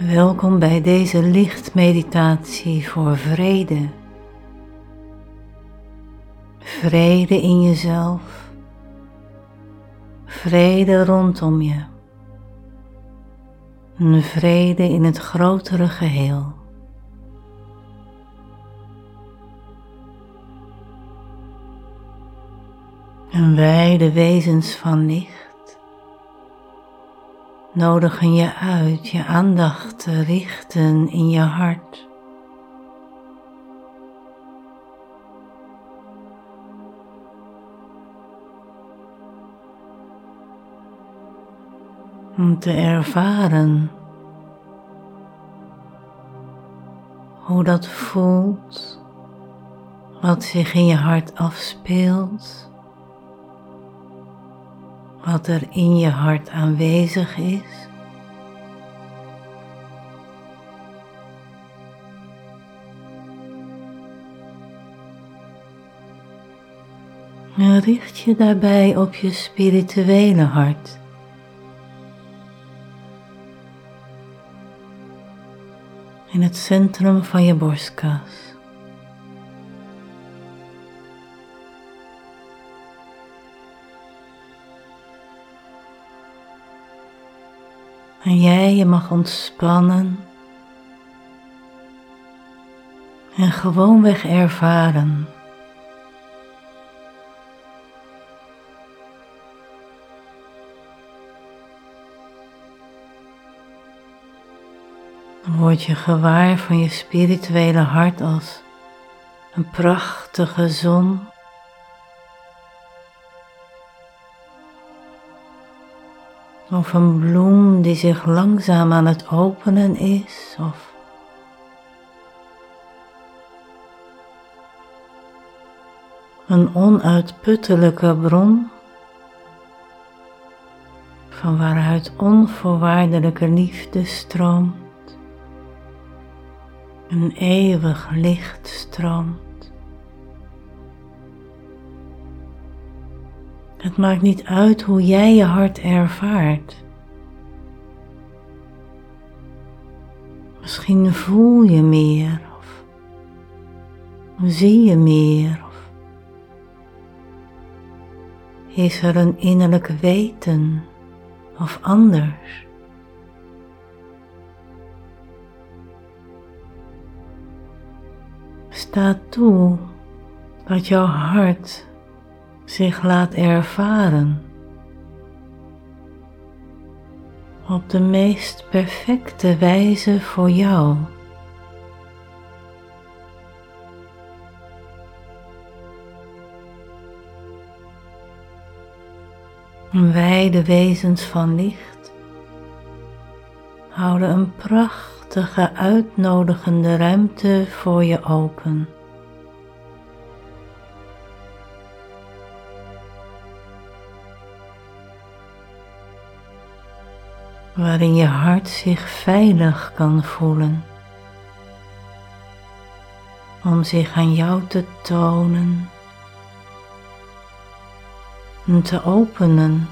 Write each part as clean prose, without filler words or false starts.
Welkom bij deze lichtmeditatie voor vrede. Vrede in jezelf, vrede rondom je, een vrede in het grotere geheel. En wij, de wezens van licht, nodigen je uit je aandacht te richten in je hart. Om te ervaren hoe dat voelt, wat zich in je hart afspeelt, wat er in je hart aanwezig is. En richt je daarbij op je spirituele hart. In het centrum van je borstkas. En je mag ontspannen en gewoonweg ervaren word je gewaar van je spirituele hart als een prachtige zon. Of een bloem die zich langzaam aan het openen is, of een onuitputtelijke bron van waaruit onvoorwaardelijke liefde stroomt, een eeuwig licht stroomt. Het maakt niet uit hoe jij je hart ervaart. Misschien voel je meer of zie je meer of is er een innerlijk weten of anders. Sta toe dat jouw hart zich laat ervaren op de meest perfecte wijze voor jou. Wij, de wezens van licht, houden een prachtige uitnodigende ruimte voor je open. Waarin je hart zich veilig kan voelen, om zich aan jou te tonen en te openen.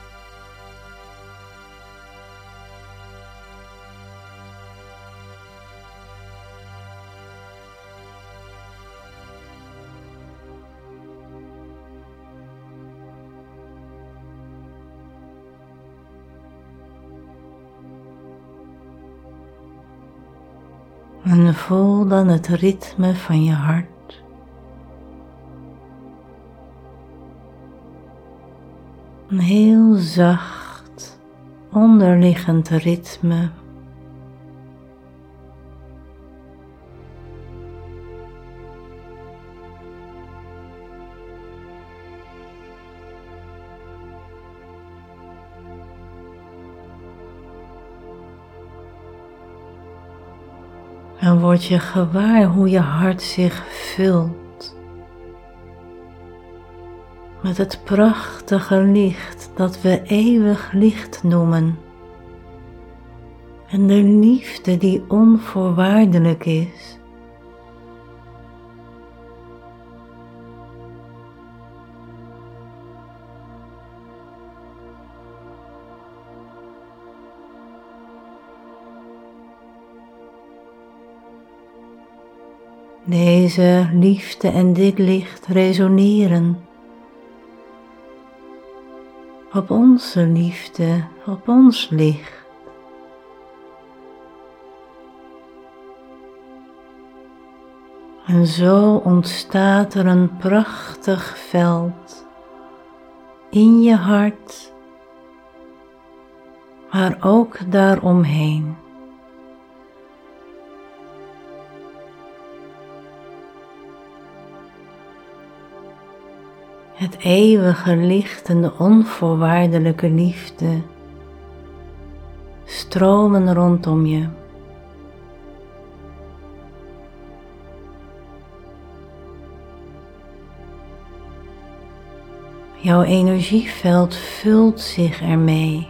En voel dan het ritme van je hart. Een heel zacht, onderliggend ritme. En word je gewaar hoe je hart zich vult met het prachtige licht dat we eeuwig licht noemen en de liefde die onvoorwaardelijk is. Deze liefde en dit licht resoneren op onze liefde, op ons licht. En zo ontstaat er een prachtig veld in je hart, maar ook daaromheen. Het eeuwige licht en de onvoorwaardelijke liefde stromen rondom je. Jouw energieveld vult zich ermee,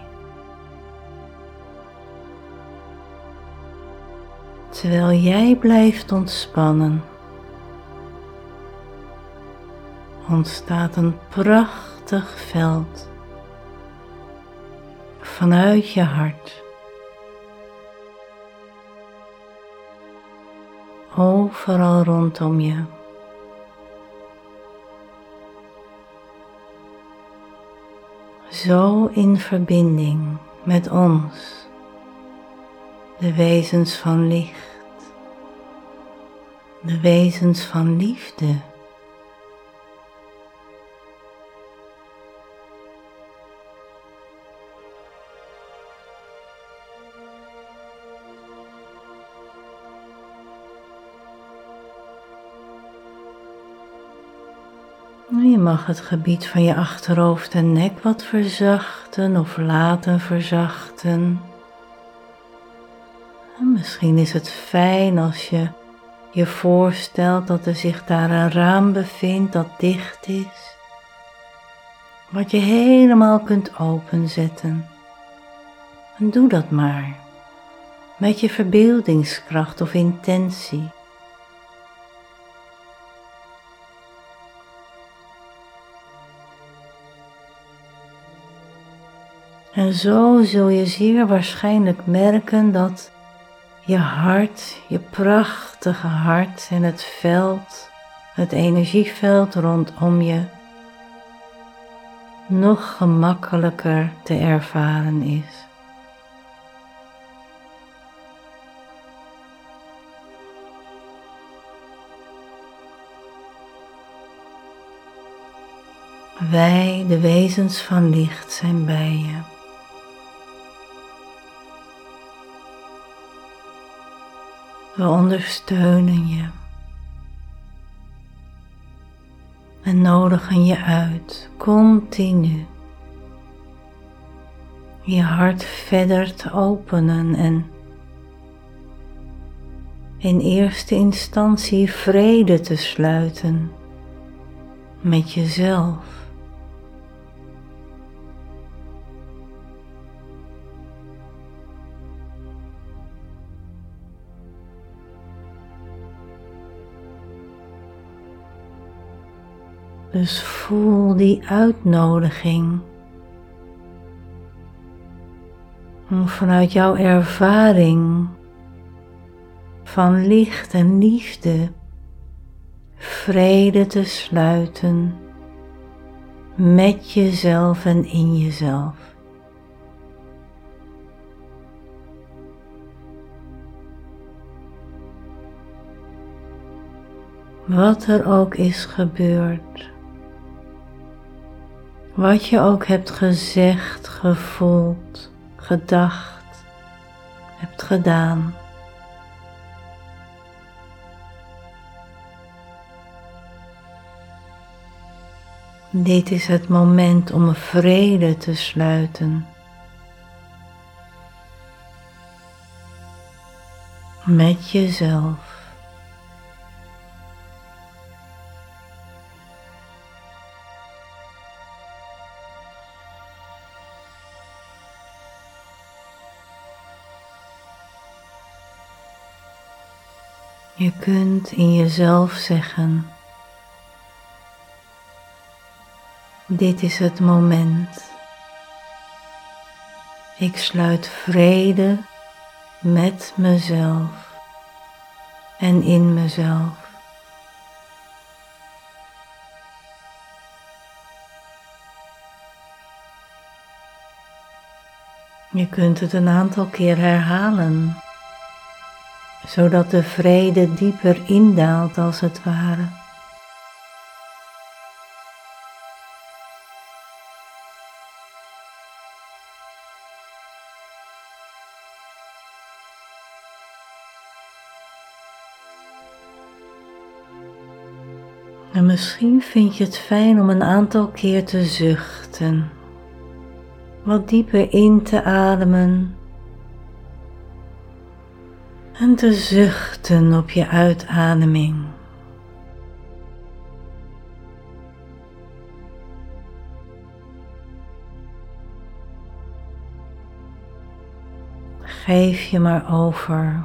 terwijl jij blijft ontspannen. Ontstaat een prachtig veld vanuit je hart. Overal rondom je. Zo in verbinding met ons, de wezens van licht, de wezens van liefde. Je mag het gebied van je achterhoofd en nek wat verzachten of laten verzachten. En misschien is het fijn als je je voorstelt dat er zich daar een raam bevindt dat dicht is, wat je helemaal kunt openzetten. En doe dat maar, met je verbeeldingskracht of intentie. En zo zul je zeer waarschijnlijk merken dat je hart, je prachtige hart en het veld, het energieveld rondom je, nog gemakkelijker te ervaren is. Wij, de wezens van licht, zijn bij je. We ondersteunen je en nodigen je uit, continu, je hart verder te openen en in eerste instantie vrede te sluiten met jezelf. Dus voel die uitnodiging om vanuit jouw ervaring van licht en liefde vrede te sluiten met jezelf en in jezelf. Wat er ook is gebeurd, wat je ook hebt gezegd, gevoeld, gedacht, hebt gedaan. Dit is het moment om vrede te sluiten met jezelf. Je kunt in jezelf zeggen: dit is het moment. Ik sluit vrede met mezelf en in mezelf. Je kunt het een aantal keer herhalen, zodat de vrede dieper indaalt als het ware. En misschien vind je het fijn om een aantal keer te zuchten, wat dieper in te ademen en te zuchten op je uitademing. Geef je maar over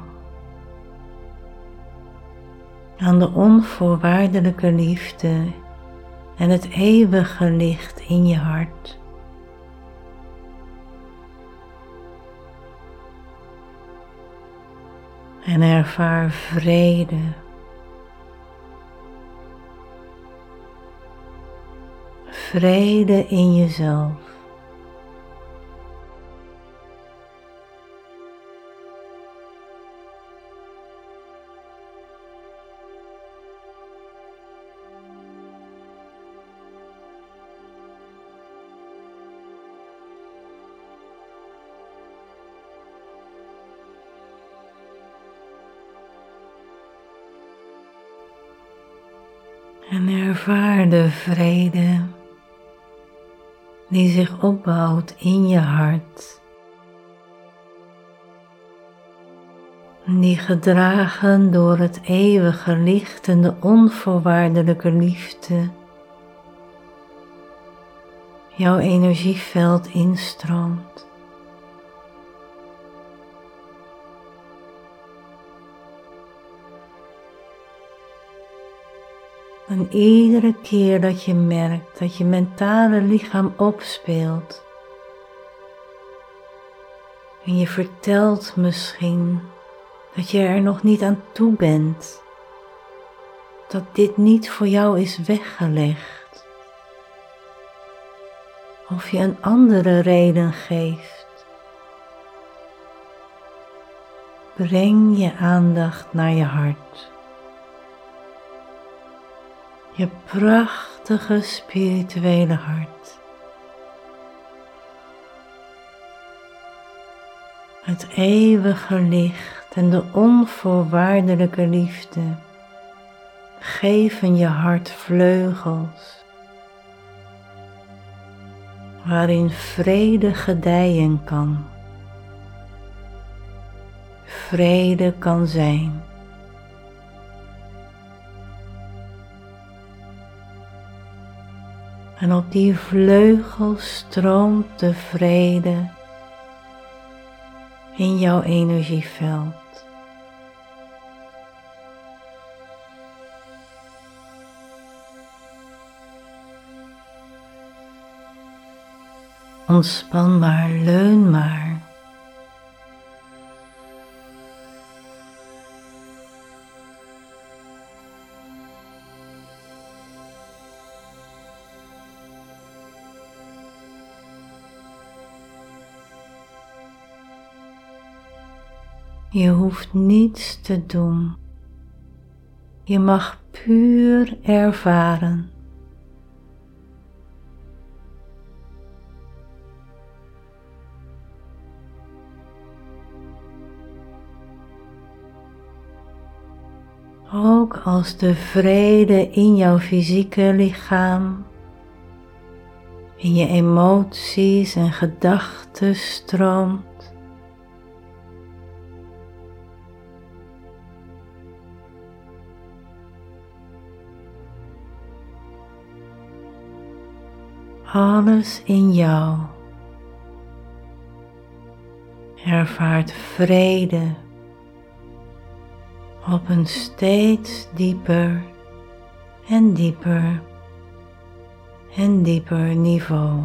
aan de onvoorwaardelijke liefde en het eeuwige licht in je hart. En ervaar vrede. Vrede in jezelf. En ervaar de vrede die zich opbouwt in je hart. Die gedragen door het eeuwige licht en de onvoorwaardelijke liefde jouw energieveld instroomt. En iedere keer dat je merkt dat je mentale lichaam opspeelt en je vertelt misschien dat je er nog niet aan toe bent, dat dit niet voor jou is weggelegd, of je een andere reden geeft, breng je aandacht naar je hart. Je prachtige spirituele hart. Het eeuwige licht en de onvoorwaardelijke liefde geven je hart vleugels, waarin vrede gedijen kan. Vrede kan zijn. En op die vleugels stroomt de vrede in jouw energieveld. Ontspan maar, leun maar. Je hoeft niets te doen. Je mag puur ervaren. Ook als de vrede in jouw fysieke lichaam, in je emoties en gedachten stroomt, alles in jou ervaart vrede op een steeds dieper en dieper en dieper niveau.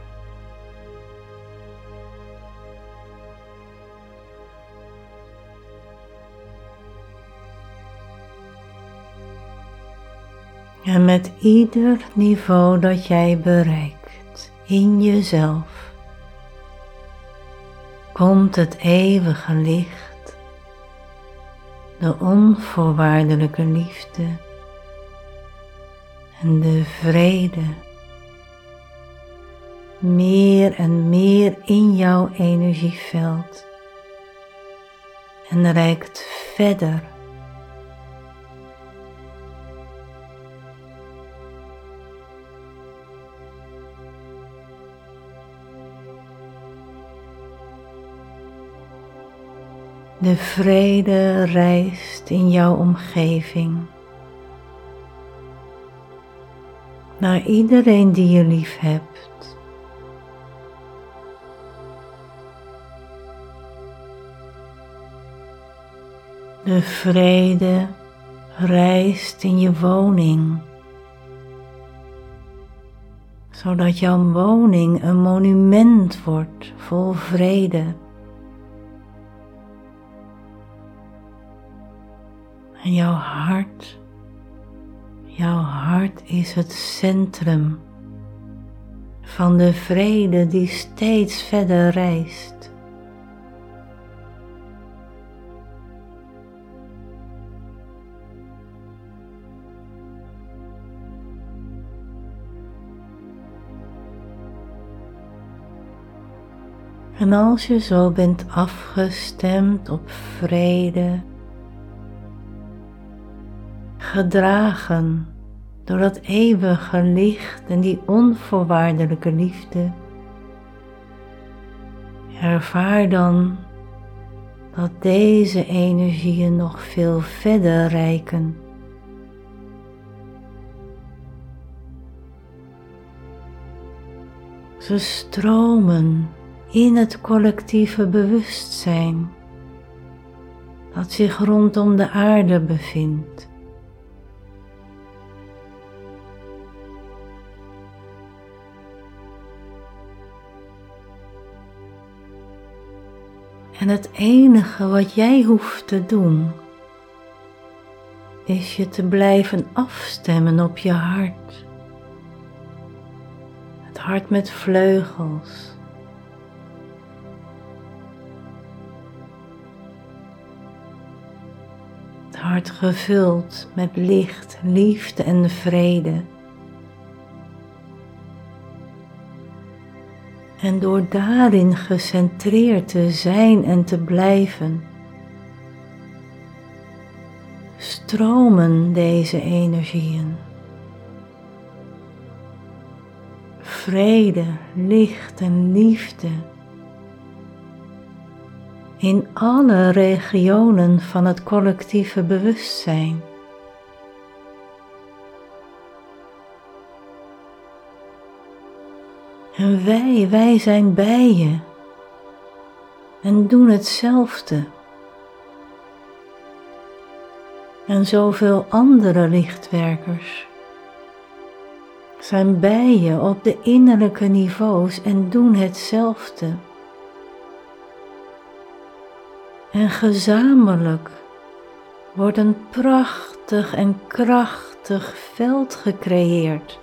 En met ieder niveau dat jij bereikt in jezelf, komt het eeuwige licht, de onvoorwaardelijke liefde en de vrede meer en meer in jouw energieveld en reikt verder. De vrede reist in jouw omgeving, naar iedereen die je lief hebt. De vrede reist in je woning, zodat jouw woning een monument wordt vol vrede. En jouw hart is het centrum van de vrede die steeds verder reist. En als je zo bent afgestemd op vrede, gedragen door dat eeuwige licht en die onvoorwaardelijke liefde, ervaar dan dat deze energieën nog veel verder reiken. Ze stromen in het collectieve bewustzijn dat zich rondom de aarde bevindt. En het enige wat jij hoeft te doen, is je te blijven afstemmen op je hart. Het hart met vleugels. Het hart gevuld met licht, liefde en vrede. En door daarin gecentreerd te zijn en te blijven, stromen deze energieën. Vrede, licht en liefde in alle regionen van het collectieve bewustzijn. En wij zijn bij je en doen hetzelfde. En zoveel andere lichtwerkers zijn bij je op de innerlijke niveaus en doen hetzelfde. En gezamenlijk wordt een prachtig en krachtig veld gecreëerd.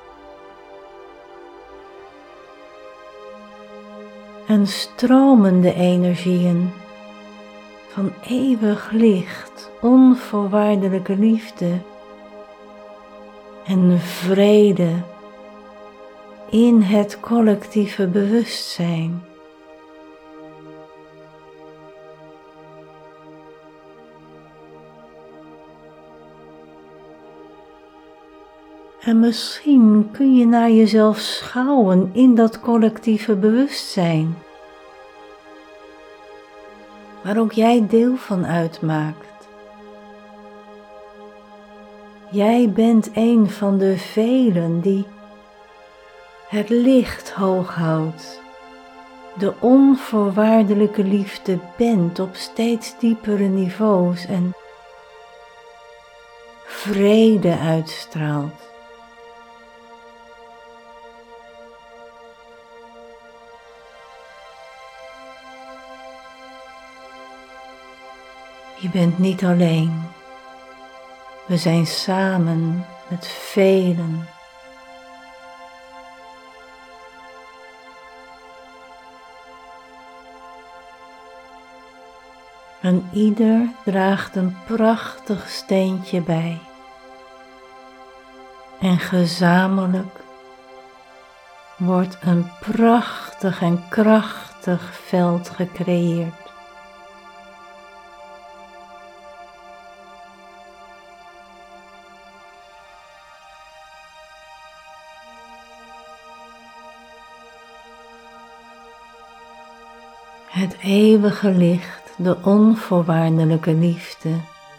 En stromende energieën van eeuwig licht, onvoorwaardelijke liefde en vrede in het collectieve bewustzijn. En misschien kun je naar jezelf schouwen in dat collectieve bewustzijn, waar ook jij deel van uitmaakt. Jij bent een van de velen die het licht hoog houdt, de onvoorwaardelijke liefde bent op steeds diepere niveaus en vrede uitstraalt. Je bent niet alleen. We zijn samen met velen. En ieder draagt een prachtig steentje bij. En gezamenlijk wordt een prachtig en krachtig veld gecreëerd. Het eeuwige licht, de onvoorwaardelijke liefde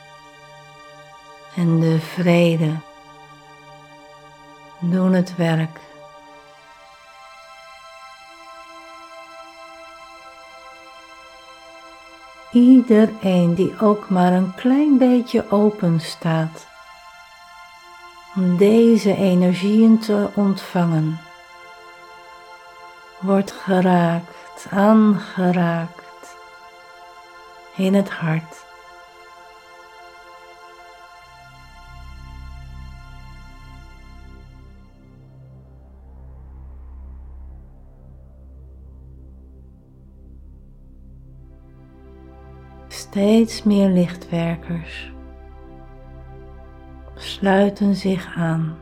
en de vrede doen het werk. Iedereen die ook maar een klein beetje open staat om deze energieën te ontvangen, wordt geraakt, aangeraakt in het hart. Steeds meer lichtwerkers sluiten zich aan.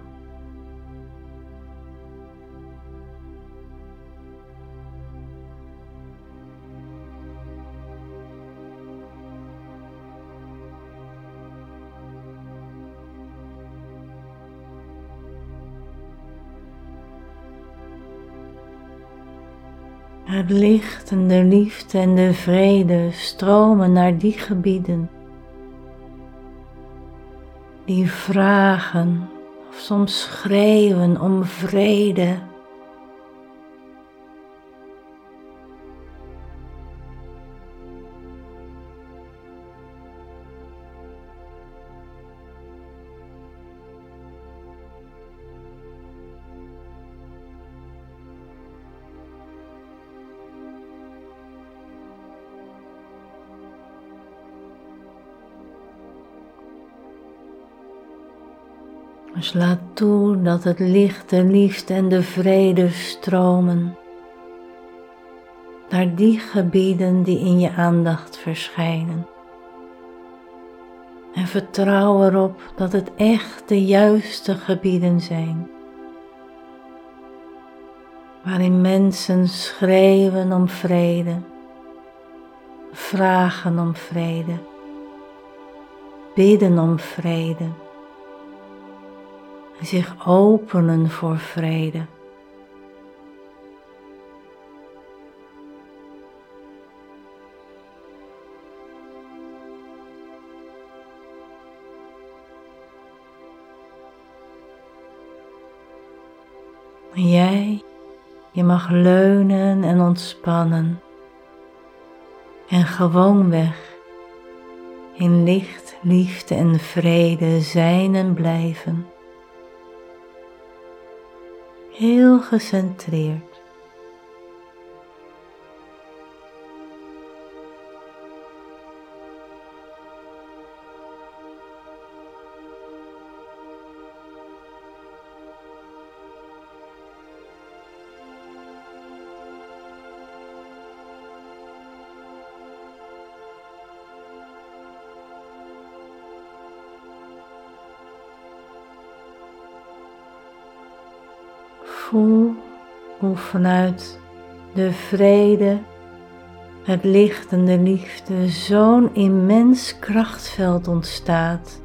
Het licht en de liefde en de vrede stromen naar die gebieden die vragen of soms schreeuwen om vrede. Dus laat toe dat het licht, de liefde en de vrede stromen naar die gebieden die in je aandacht verschijnen. En vertrouw erop dat het echt de juiste gebieden zijn, waarin mensen schreeuwen om vrede, vragen om vrede, bidden om vrede. En zich openen voor vrede. En jij, je mag leunen en ontspannen en gewoonweg in licht, liefde en vrede zijn en blijven. Heel gecentreerd. Voel hoe vanuit de vrede, het licht en de liefde zo'n immens krachtveld ontstaat,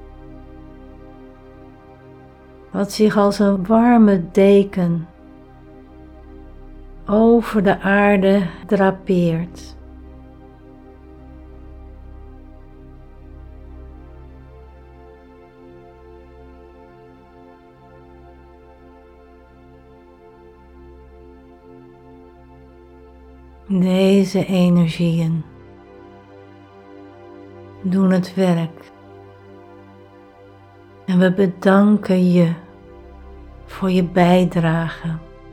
wat zich als een warme deken over de aarde drapeert. Deze energieën doen het werk en we bedanken je voor je bijdrage.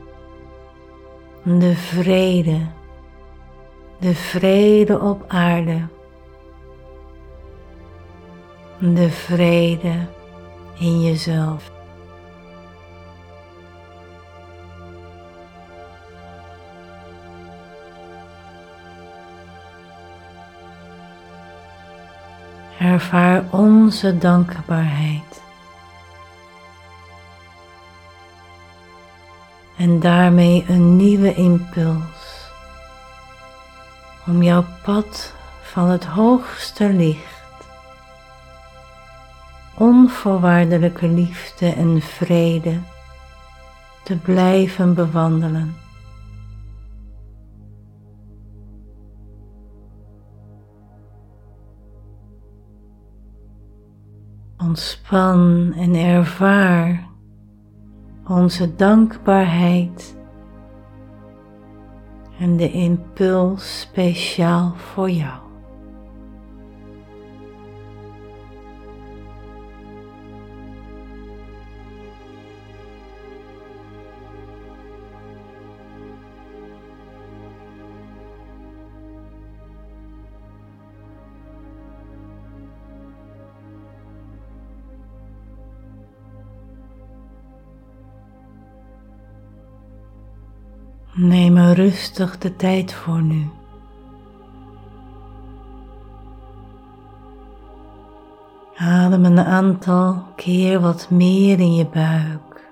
De vrede op aarde, de vrede in jezelf. Ervaar onze dankbaarheid. En daarmee een nieuwe impuls om jouw pad van het hoogste licht, onvoorwaardelijke liefde en vrede te blijven bewandelen. Ontspan en ervaar onze dankbaarheid en de impuls speciaal voor jou. Neem er rustig de tijd voor nu. Adem een aantal keer wat meer in je buik.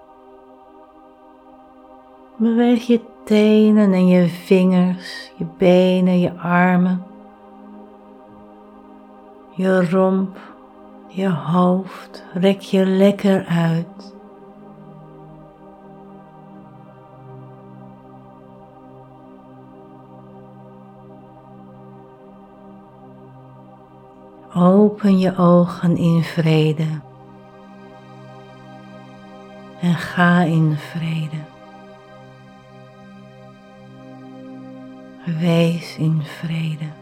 Beweeg je tenen en je vingers, je benen, je armen, je romp, je hoofd. Rek je lekker uit. Open je ogen in vrede en ga in vrede. Wees in vrede.